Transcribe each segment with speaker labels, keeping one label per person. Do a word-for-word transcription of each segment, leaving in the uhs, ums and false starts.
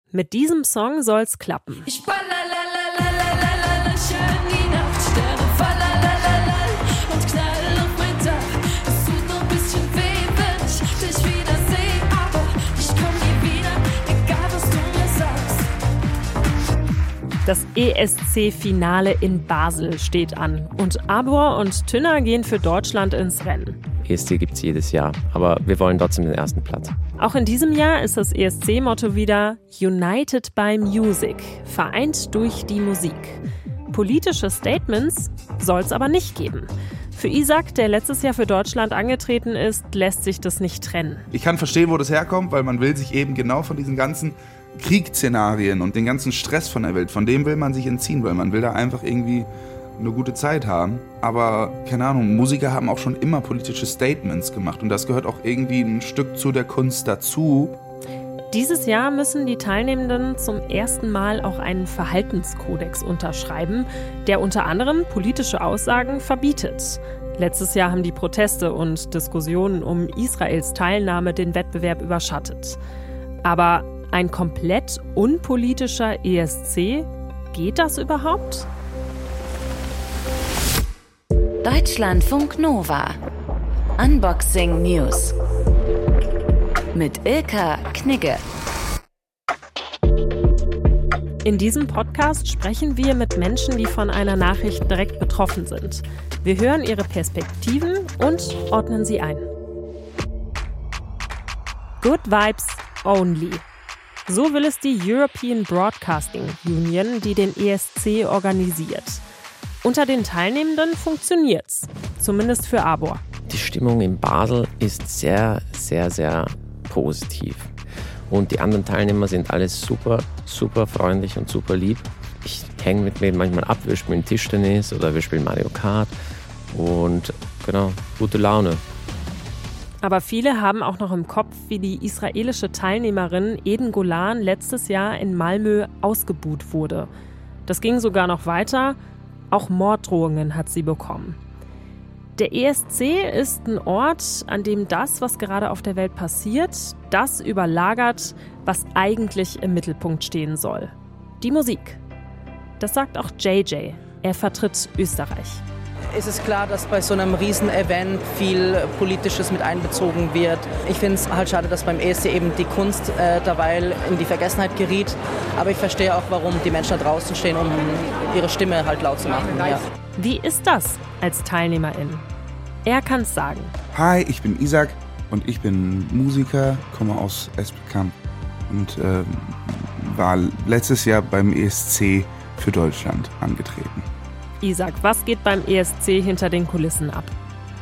Speaker 1: Mit diesem Song soll's klappen.
Speaker 2: Ich balalalalala, schön die Nacht, Sterne fallalala und knall auf mein Dach. Es tut noch ein bisschen weh, wenn ich dich wieder sehe, aber ich komm nie wieder, egal was du mir sagst.
Speaker 1: Das E S C-Finale in Basel steht an und Abor und Tünner gehen für Deutschland ins Rennen.
Speaker 3: E S C gibt es jedes Jahr, aber wir wollen trotzdem den ersten Platz.
Speaker 1: Auch in diesem Jahr ist das E S C-Motto wieder United by Music, vereint durch die Musik. Politische Statements soll es aber nicht geben. Für Isaac, der letztes Jahr für Deutschland angetreten ist, lässt sich das nicht trennen.
Speaker 4: Ich kann verstehen, wo das herkommt, weil man will sich eben genau von diesen ganzen Kriegsszenarien und den ganzen Stress von der Welt, von dem will man sich entziehen, weil man will da einfach irgendwie eine gute Zeit haben. Aber, keine Ahnung, Musiker haben auch schon immer politische Statements gemacht und das gehört auch irgendwie ein Stück zu der Kunst dazu.
Speaker 1: Dieses Jahr müssen die Teilnehmenden zum ersten Mal auch einen Verhaltenskodex unterschreiben, der unter anderem politische Aussagen verbietet. Letztes Jahr haben die Proteste und Diskussionen um Israels Teilnahme den Wettbewerb überschattet. Aber ein komplett unpolitischer E S C, geht das überhaupt?
Speaker 5: Deutschlandfunk Nova. Unboxing News. Mit Ilka Knigge.
Speaker 1: In diesem Podcast sprechen wir mit Menschen, die von einer Nachricht direkt betroffen sind. Wir hören ihre Perspektiven und ordnen sie ein. Good Vibes Only. So will es die European Broadcasting Union, die den E S C organisiert. Unter den Teilnehmenden funktioniert's, zumindest für Abor.
Speaker 3: Die Stimmung in Basel ist sehr, sehr, sehr positiv. Und die anderen Teilnehmer sind alles super, super freundlich und super lieb. Ich hänge mit mir manchmal ab, wir spielen Tischtennis oder wir spielen Mario Kart und genau, gute Laune.
Speaker 1: Aber viele haben auch noch im Kopf, wie die israelische Teilnehmerin Eden Golan letztes Jahr in Malmö ausgebuht wurde. Das ging sogar noch weiter. Auch Morddrohungen hat sie bekommen. Der E S C ist ein Ort, an dem das, was gerade auf der Welt passiert, das überlagert, was eigentlich im Mittelpunkt stehen soll. Die Musik. Das sagt auch J J. Er vertritt Österreich.
Speaker 6: Es ist klar, dass bei so einem Riesen-Event viel Politisches mit einbezogen wird. Ich finde es halt schade, dass beim E S C eben die Kunst äh, derweil in die Vergessenheit geriet. Aber ich verstehe auch, warum die Menschen da draußen stehen, um ihre Stimme halt laut zu machen. Ja.
Speaker 1: Wie ist das als Teilnehmerin? Er kann es sagen.
Speaker 4: Hi, ich bin Isaac und ich bin Musiker, komme aus Espelkamp und äh, war letztes Jahr beim E S C für Deutschland angetreten.
Speaker 1: Isaac, was geht beim E S C hinter den Kulissen ab?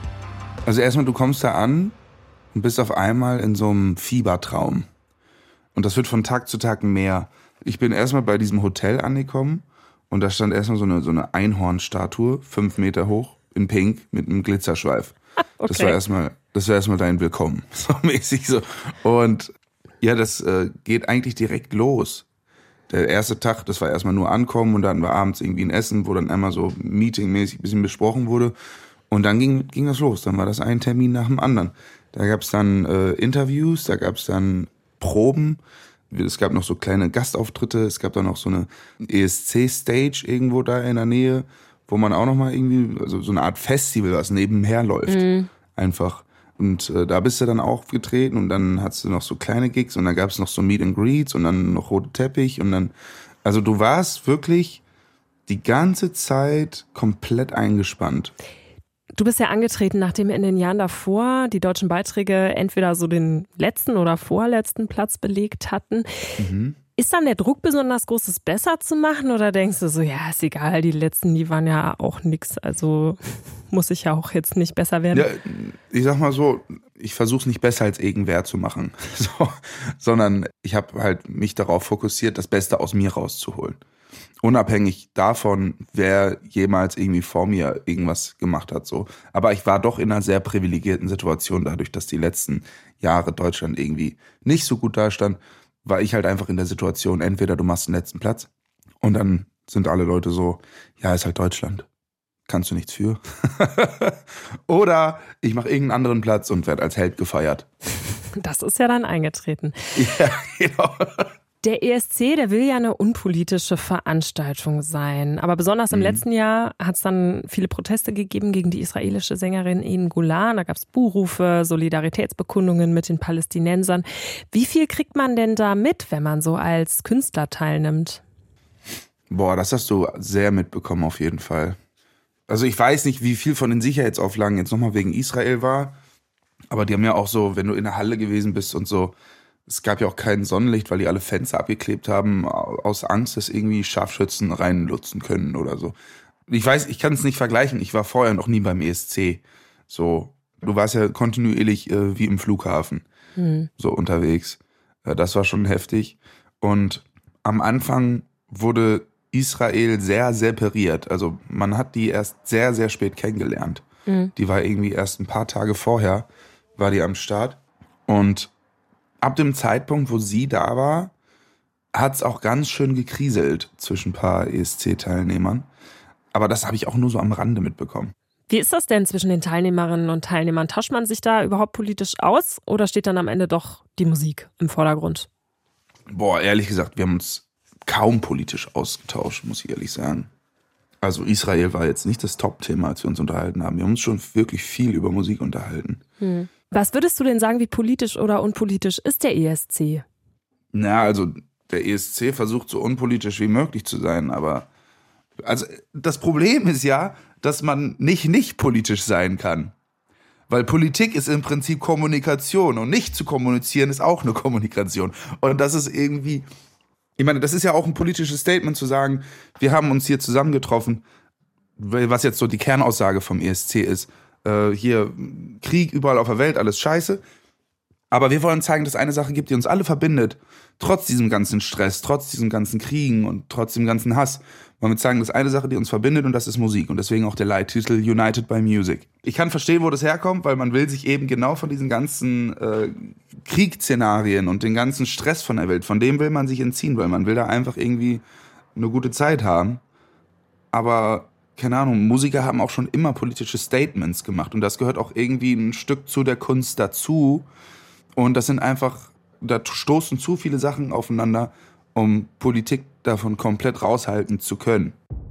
Speaker 4: Also erstmal, du kommst da an und bist auf einmal in so einem Fiebertraum. Und das wird von Tag zu Tag mehr. Ich bin erstmal bei diesem Hotel angekommen und da stand erstmal so eine, so eine Einhornstatue, fünf Meter hoch, in Pink, mit einem Glitzerschweif. Okay. Das war erstmal, das war erstmal dein Willkommen, so mäßig so. Und ja, das äh, geht eigentlich direkt los. Der erste Tag, das war erstmal nur ankommen und dann war abends irgendwie ein Essen, wo dann einmal so meetingmäßig ein bisschen besprochen wurde. Und dann ging, ging das los. Dann war das ein Termin nach dem anderen. Da gab es dann äh, Interviews, da gab es dann Proben. Es gab noch so kleine Gastauftritte. Es gab dann noch so eine E S C-Stage irgendwo da in der Nähe, wo man auch nochmal irgendwie, also so eine Art Festival, was nebenher läuft. Mhm. Einfach. Und äh, da bist du dann aufgetreten und dann hattest du noch so kleine Gigs und dann gab es noch so Meet and Greets und dann noch rote Teppich und dann, also du warst wirklich die ganze Zeit komplett eingespannt.
Speaker 1: Du bist ja angetreten, nachdem in den Jahren davor die deutschen Beiträge entweder so den letzten oder vorletzten Platz belegt hatten. Mhm. Ist dann der Druck besonders groß, es besser zu machen oder denkst du so, ja, ist egal, die letzten, die waren ja auch nix, also muss ich ja auch jetzt nicht besser werden?
Speaker 4: Ja, ich sag mal so, ich versuche es nicht besser als irgendwer zu machen, so, sondern ich habe halt mich darauf fokussiert, das Beste aus mir rauszuholen. Unabhängig davon, wer jemals irgendwie vor mir irgendwas gemacht hat. So. Aber ich war doch in einer sehr privilegierten Situation, dadurch, dass die letzten Jahre Deutschland irgendwie nicht so gut dastand, war ich halt einfach in der Situation, entweder du machst den letzten Platz und dann sind alle Leute so, ja, ist halt Deutschland, kannst du nichts für. Oder ich mache irgendeinen anderen Platz und werde als Held gefeiert.
Speaker 1: Das ist ja dann eingetreten.
Speaker 4: Ja, genau.
Speaker 1: Der E S C, der will ja eine unpolitische Veranstaltung sein. Aber besonders im mhm. letzten Jahr hat es dann viele Proteste gegeben gegen die israelische Sängerin Eden Golan. Da gab es Buhrufe, Solidaritätsbekundungen mit den Palästinensern. Wie viel kriegt man denn da mit, wenn man so als Künstler teilnimmt?
Speaker 4: Boah, das hast du sehr mitbekommen auf jeden Fall. Also ich weiß nicht, wie viel von den Sicherheitsauflagen jetzt nochmal wegen Israel war. Aber die haben ja auch so, wenn du in der Halle gewesen bist und so, es gab ja auch kein Sonnenlicht, weil die alle Fenster abgeklebt haben, aus Angst, dass irgendwie Scharfschützen reinlutzen können oder so. Ich weiß, ich kann es nicht vergleichen. Ich war vorher noch nie beim E S C. So, du warst ja kontinuierlich äh, wie im Flughafen, mhm. so unterwegs. Äh, das war schon heftig. Und am Anfang wurde Israel sehr separiert. Also man hat die erst sehr, sehr spät kennengelernt. Mhm. Die war irgendwie erst ein paar Tage vorher, war die am Start. Und ab dem Zeitpunkt, wo sie da war, hat es auch ganz schön gekriselt zwischen ein paar E S C-Teilnehmern. Aber das habe ich auch nur so am Rande mitbekommen.
Speaker 1: Wie ist das denn zwischen den Teilnehmerinnen und Teilnehmern? Tauscht man sich da überhaupt politisch aus oder steht dann am Ende doch die Musik im Vordergrund?
Speaker 4: Boah, ehrlich gesagt, wir haben uns kaum politisch ausgetauscht, muss ich ehrlich sagen. Also Israel war jetzt nicht das Top-Thema, als wir uns unterhalten haben. Wir haben uns schon wirklich viel über Musik unterhalten.
Speaker 1: Hm. Was würdest du denn sagen, wie politisch oder unpolitisch ist der E S C?
Speaker 4: Na, also der E S C versucht so unpolitisch wie möglich zu sein, aber also das Problem ist ja, dass man nicht nicht politisch sein kann. Weil Politik ist im Prinzip Kommunikation und nicht zu kommunizieren ist auch eine Kommunikation. Und das ist irgendwie, ich meine, das ist ja auch ein politisches Statement zu sagen, wir haben uns hier zusammengetroffen, was jetzt so die Kernaussage vom E S C ist. Äh, hier Krieg überall auf der Welt, alles scheiße. Aber wir wollen zeigen, dass es eine Sache gibt, die uns alle verbindet. Trotz diesem ganzen Stress, trotz diesem ganzen Kriegen und trotz dem ganzen Hass. Wollen wir zeigen, dass eine Sache, die uns verbindet und das ist Musik. Und deswegen auch der Leittitel United by Music. Ich kann verstehen, wo das herkommt, weil man will sich eben genau von diesen ganzen äh, Kriegsszenarien und den ganzen Stress von der Welt, von dem will man sich entziehen, weil man will da einfach irgendwie eine gute Zeit haben. Aber keine Ahnung, Musiker haben auch schon immer politische Statements gemacht und das gehört auch irgendwie ein Stück zu der Kunst dazu. Und das sind einfach, da stoßen zu viele Sachen aufeinander, um Politik davon komplett raushalten zu können.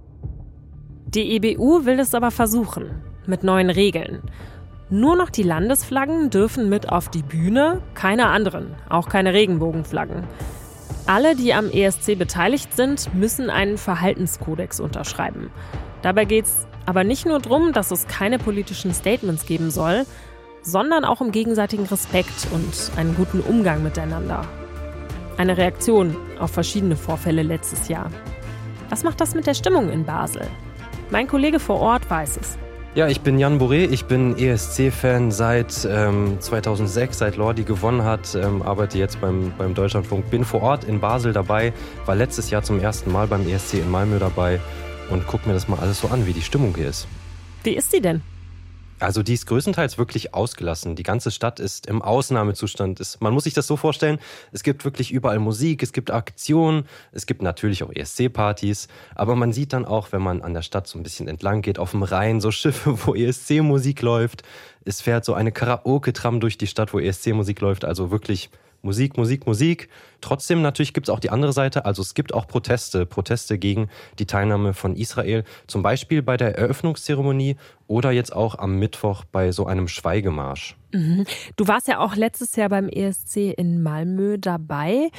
Speaker 1: Die E B U will es aber versuchen, mit neuen Regeln. Nur noch die Landesflaggen dürfen mit auf die Bühne, keine anderen, auch keine Regenbogenflaggen. Alle, die am E S C beteiligt sind, müssen einen Verhaltenskodex unterschreiben. Dabei geht es aber nicht nur darum, dass es keine politischen Statements geben soll, sondern auch um gegenseitigen Respekt und einen guten Umgang miteinander. Eine Reaktion auf verschiedene Vorfälle letztes Jahr. Was macht das mit der Stimmung in Basel? Mein Kollege vor Ort weiß es.
Speaker 7: Ja, ich bin Jan Boré, ich bin E S C-Fan seit ähm, zweitausendsechs, seit Lordi gewonnen hat, ähm, arbeite jetzt beim, beim Deutschlandfunk, bin vor Ort in Basel dabei, war letztes Jahr zum ersten Mal beim E S C in Malmö dabei und guck mir das mal alles so an, wie die Stimmung hier ist.
Speaker 1: Wie ist sie denn?
Speaker 7: Also die ist größtenteils wirklich ausgelassen. Die ganze Stadt ist im Ausnahmezustand. Es, man muss sich das so vorstellen, es gibt wirklich überall Musik, es gibt Aktionen, es gibt natürlich auch E S C-Partys, aber man sieht dann auch, wenn man an der Stadt so ein bisschen entlang geht, auf dem Rhein so Schiffe, wo E S C-Musik läuft. Es fährt so eine Karaoke-Tram durch die Stadt, wo E S C-Musik läuft, also wirklich Musik, Musik, Musik. Trotzdem natürlich gibt es auch die andere Seite, also es gibt auch Proteste, Proteste gegen die Teilnahme von Israel, zum Beispiel bei der Eröffnungszeremonie oder jetzt auch am Mittwoch bei so einem Schweigemarsch.
Speaker 1: Mhm. Du warst ja auch letztes Jahr beim E S C in Malmö dabei.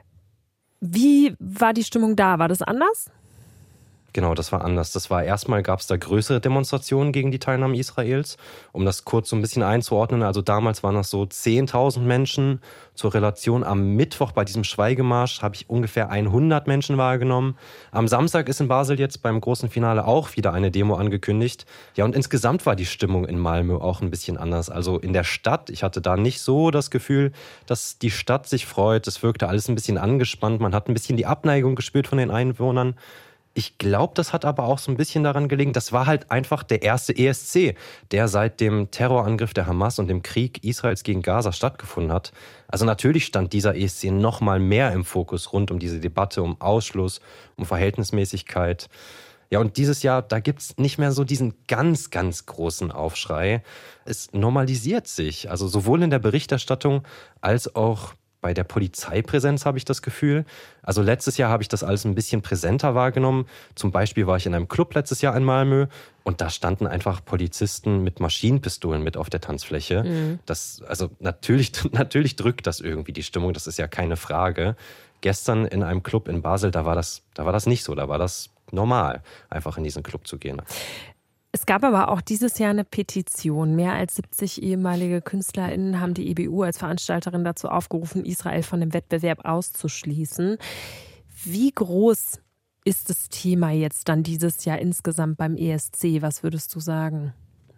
Speaker 1: Wie war die Stimmung da? War das anders?
Speaker 7: Genau, das war anders. Das war erstmal, gab es da größere Demonstrationen gegen die Teilnahme Israels. Um das kurz so ein bisschen einzuordnen, also damals waren das so zehntausend Menschen. Zur Relation am Mittwoch bei diesem Schweigemarsch habe ich ungefähr hundert Menschen wahrgenommen. Am Samstag ist in Basel jetzt beim großen Finale auch wieder eine Demo angekündigt. Ja, und insgesamt war die Stimmung in Malmö auch ein bisschen anders. Also in der Stadt, ich hatte da nicht so das Gefühl, dass die Stadt sich freut. Es wirkte alles ein bisschen angespannt. Man hat ein bisschen die Abneigung gespürt von den Einwohnern. Ich glaube, das hat aber auch so ein bisschen daran gelegen, das war halt einfach der erste E S C, der seit dem Terrorangriff der Hamas und dem Krieg Israels gegen Gaza stattgefunden hat. Also natürlich stand dieser E S C noch mal mehr im Fokus rund um diese Debatte, um Ausschluss, um Verhältnismäßigkeit. Ja, und dieses Jahr, da gibt's nicht mehr so diesen ganz, ganz großen Aufschrei. Es normalisiert sich, also sowohl in der Berichterstattung als auch bei der Polizeipräsenz, habe ich das Gefühl. Also letztes Jahr habe ich das alles ein bisschen präsenter wahrgenommen. Zum Beispiel war ich in einem Club letztes Jahr in Malmö und da standen einfach Polizisten mit Maschinenpistolen mit auf der Tanzfläche. Mhm. Das, also natürlich, natürlich drückt das irgendwie die Stimmung, das ist ja keine Frage. Gestern in einem Club in Basel, da war das, da war das nicht so, da war das normal, einfach in diesen Club zu gehen.
Speaker 1: Es gab aber auch dieses Jahr eine Petition. Mehr als siebzig ehemalige KünstlerInnen haben die E B U als Veranstalterin dazu aufgerufen, Israel von dem Wettbewerb auszuschließen. Wie groß ist das Thema jetzt dann dieses Jahr insgesamt beim E S C? Was würdest du sagen?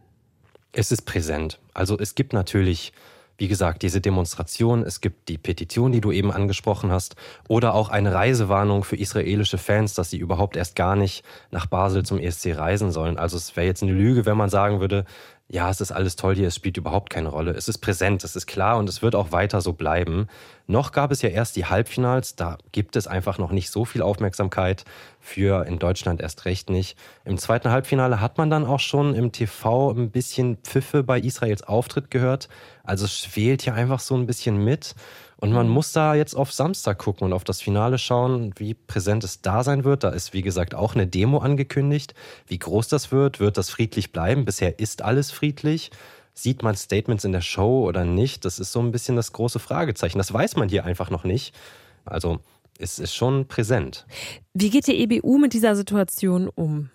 Speaker 7: Es ist präsent. Also es gibt natürlich, wie gesagt, diese Demonstration, es gibt die Petition, die du eben angesprochen hast, oder auch eine Reisewarnung für israelische Fans, dass sie überhaupt erst gar nicht nach Basel zum E S C reisen sollen. Also es wäre jetzt eine Lüge, wenn man sagen würde, ja, es ist alles toll hier, es spielt überhaupt keine Rolle. Es ist präsent, es ist klar und es wird auch weiter so bleiben. Noch gab es ja erst die Halbfinals, da gibt es einfach noch nicht so viel Aufmerksamkeit für, in Deutschland erst recht nicht. Im zweiten Halbfinale hat man dann auch schon im T V ein bisschen Pfiffe bei Israels Auftritt gehört. Also es schwelt ja einfach so ein bisschen mit. Und man muss da jetzt auf Samstag gucken und auf das Finale schauen, wie präsent es da sein wird. Da ist, wie gesagt, auch eine Demo angekündigt. Wie groß das wird, wird das friedlich bleiben? Bisher ist alles friedlich. Sieht man Statements in der Show oder nicht? Das ist so ein bisschen das große Fragezeichen. Das weiß man hier einfach noch nicht. Also es ist schon präsent.
Speaker 1: Wie geht die E B U mit dieser Situation um?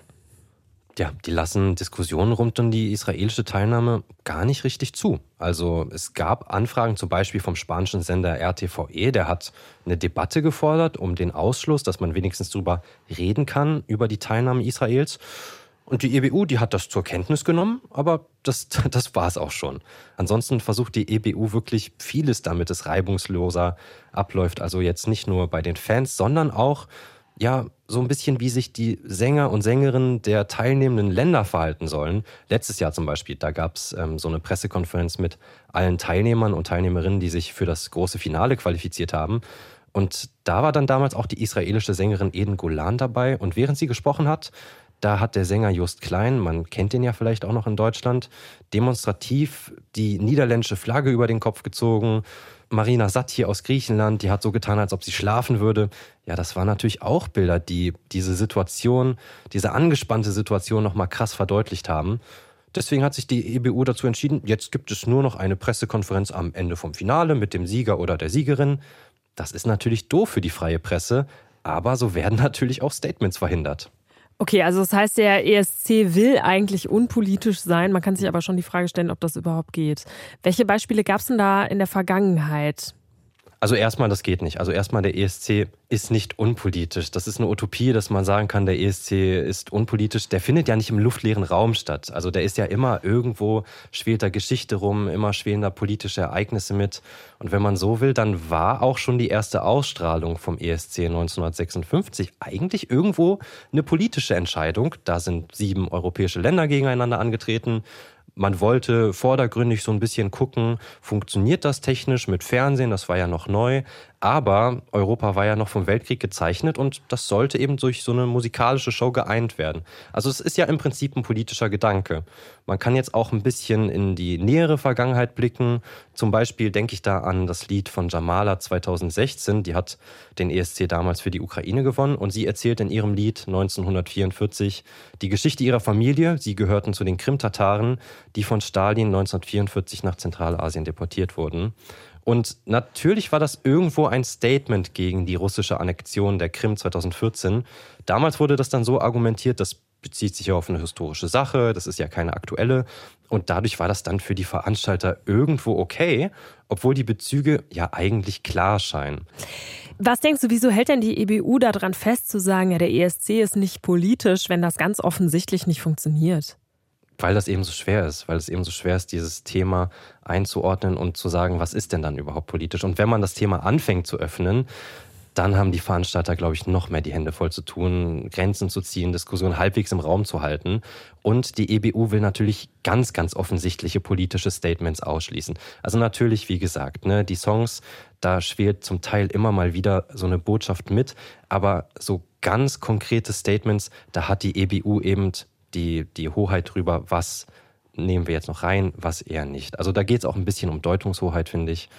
Speaker 7: Ja, die lassen Diskussionen rund um die israelische Teilnahme gar nicht richtig zu. Also es gab Anfragen zum Beispiel vom spanischen Sender R T V E, der hat eine Debatte gefordert um den Ausschluss, dass man wenigstens drüber reden kann, über die Teilnahme Israels. Und die E B U, die hat das zur Kenntnis genommen, aber das, das war es auch schon. Ansonsten versucht die E B U wirklich vieles, damit es reibungsloser abläuft. Also jetzt nicht nur bei den Fans, sondern auch ja, so ein bisschen, wie sich die Sänger und Sängerinnen der teilnehmenden Länder verhalten sollen. Letztes Jahr zum Beispiel, da gab es ähm, so eine Pressekonferenz mit allen Teilnehmern und Teilnehmerinnen, die sich für das große Finale qualifiziert haben. Und da war dann damals auch die israelische Sängerin Eden Golan dabei. Und während sie gesprochen hat, da hat der Sänger Just Klein, man kennt den ja vielleicht auch noch in Deutschland, demonstrativ die niederländische Flagge über den Kopf gezogen. Marina Satt hier aus Griechenland, die hat so getan, als ob sie schlafen würde. Ja, das waren natürlich auch Bilder, die diese Situation, diese angespannte Situation nochmal krass verdeutlicht haben. Deswegen hat sich die E B U dazu entschieden, jetzt gibt es nur noch eine Pressekonferenz am Ende vom Finale mit dem Sieger oder der Siegerin. Das ist natürlich doof für die freie Presse, aber so werden natürlich auch Statements verhindert.
Speaker 1: Okay, also das heißt, der E S C will eigentlich unpolitisch sein. Man kann sich aber schon die Frage stellen, ob das überhaupt geht. Welche Beispiele gab es denn da in der Vergangenheit?
Speaker 7: Also erstmal, das geht nicht. Also erstmal, der E S C ist nicht unpolitisch. Das ist eine Utopie, dass man sagen kann, der E S C ist unpolitisch. Der findet ja nicht im luftleeren Raum statt. Also der ist ja immer irgendwo, schwelt da Geschichte rum, immer schwelen da politische Ereignisse mit. Und wenn man so will, dann war auch schon die erste Ausstrahlung vom E S C neunzehnhundertsechsundfünfzig eigentlich irgendwo eine politische Entscheidung. Da sind sieben europäische Länder gegeneinander angetreten. Man wollte vordergründig so ein bisschen gucken, funktioniert das technisch mit Fernsehen, das war ja noch neu, aber Europa war ja noch vom Weltkrieg gezeichnet und das sollte eben durch so eine musikalische Show geeint werden. Also es ist ja im Prinzip ein politischer Gedanke. Man kann jetzt auch ein bisschen in die nähere Vergangenheit blicken. Zum Beispiel denke ich da an das Lied von Jamala zweitausendsechzehn, die hat den E S C damals für die Ukraine gewonnen und sie erzählt in ihrem Lied neunzehnhundertvierundvierzig die Geschichte ihrer Familie. Sie gehörten zu den Krim-Tataren, die von Stalin neunzehnhundertvierundvierzig nach Zentralasien deportiert wurden. Und natürlich war das irgendwo ein Statement gegen die russische Annexion der Krim zweitausendvierzehn. Damals wurde das dann so argumentiert, das bezieht sich ja auf eine historische Sache, das ist ja keine aktuelle. Und dadurch war das dann für die Veranstalter irgendwo okay, obwohl die Bezüge ja eigentlich klar scheinen.
Speaker 1: Was denkst du, wieso hält denn die E B U daran fest zu sagen, ja, der E S C ist nicht politisch, wenn das ganz offensichtlich nicht funktioniert?
Speaker 7: Weil das eben so schwer ist, weil es eben so schwer ist, dieses Thema einzuordnen und zu sagen, was ist denn dann überhaupt politisch? Und wenn man das Thema anfängt zu öffnen, dann haben die Veranstalter, glaube ich, noch mehr die Hände voll zu tun, Grenzen zu ziehen, Diskussionen halbwegs im Raum zu halten. Und die E B U will natürlich ganz, ganz offensichtliche politische Statements ausschließen. Also natürlich, wie gesagt, ne, die Songs, da schwelt zum Teil immer mal wieder so eine Botschaft mit, aber so ganz konkrete Statements, da hat die E B U eben die, die Hoheit drüber, was nehmen wir jetzt noch rein, was eher nicht. Also da geht es auch ein bisschen um Deutungshoheit, finde ich.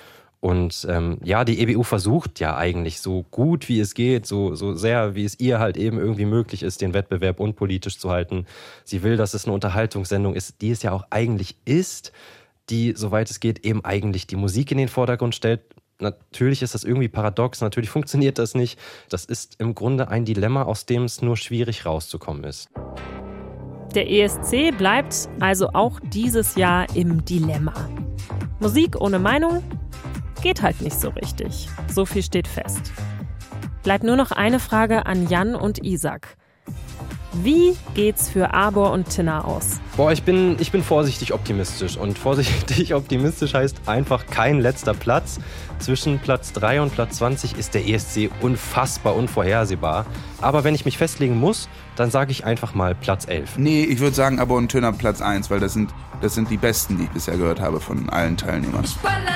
Speaker 7: Und ähm, ja, die E B U versucht ja eigentlich so gut wie es geht, so, so sehr wie es ihr halt eben irgendwie möglich ist, den Wettbewerb unpolitisch zu halten. Sie will, dass es eine Unterhaltungssendung ist, die es ja auch eigentlich ist, die, soweit es geht, eben eigentlich die Musik in den Vordergrund stellt. Natürlich ist das irgendwie paradox, natürlich funktioniert das nicht. Das ist im Grunde ein Dilemma, aus dem es nur schwierig rauszukommen ist.
Speaker 1: Der E S C bleibt also auch dieses Jahr im Dilemma. Musik ohne Meinung geht halt nicht so richtig. So viel steht fest. Bleibt nur noch eine Frage an Jan und Isaac. Wie geht's für Arbor und Tinna aus?
Speaker 7: Boah, ich bin, ich bin vorsichtig optimistisch. Und vorsichtig optimistisch heißt einfach kein letzter Platz. Zwischen Platz drei und Platz zwanzig ist der E S C unfassbar unvorhersehbar. Aber wenn ich mich festlegen muss, dann sage ich einfach mal Platz elf.
Speaker 4: Nee, ich würde sagen Arbor und Tinna Platz eins, weil das sind, das sind die besten, die ich bisher gehört habe von allen Teilnehmern.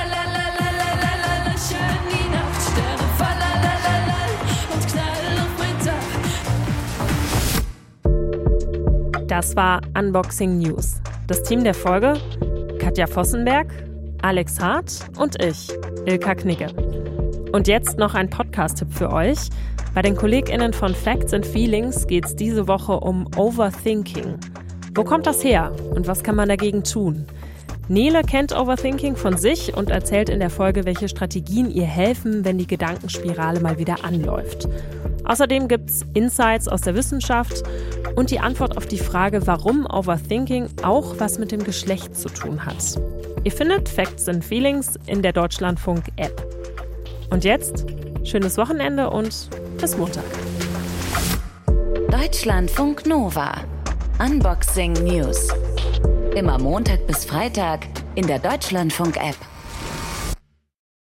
Speaker 1: Das war Unboxing News. Das Team der Folge: Katja Vossenberg, Alex Hart und ich, Ilka Knigge. Und jetzt noch ein Podcast-Tipp für euch. Bei den KollegInnen von Facts and Feelings geht es diese Woche um Overthinking. Wo kommt das her und was kann man dagegen tun? Nele kennt Overthinking von sich und erzählt in der Folge, welche Strategien ihr helfen, wenn die Gedankenspirale mal wieder anläuft. Außerdem gibt's Insights aus der Wissenschaft und die Antwort auf die Frage, warum Overthinking auch was mit dem Geschlecht zu tun hat. Ihr findet Facts and Feelings in der Deutschlandfunk-App. Und jetzt schönes Wochenende und bis Montag.
Speaker 5: Deutschlandfunk Nova. Unboxing News. Immer Montag bis Freitag in der Deutschlandfunk-App.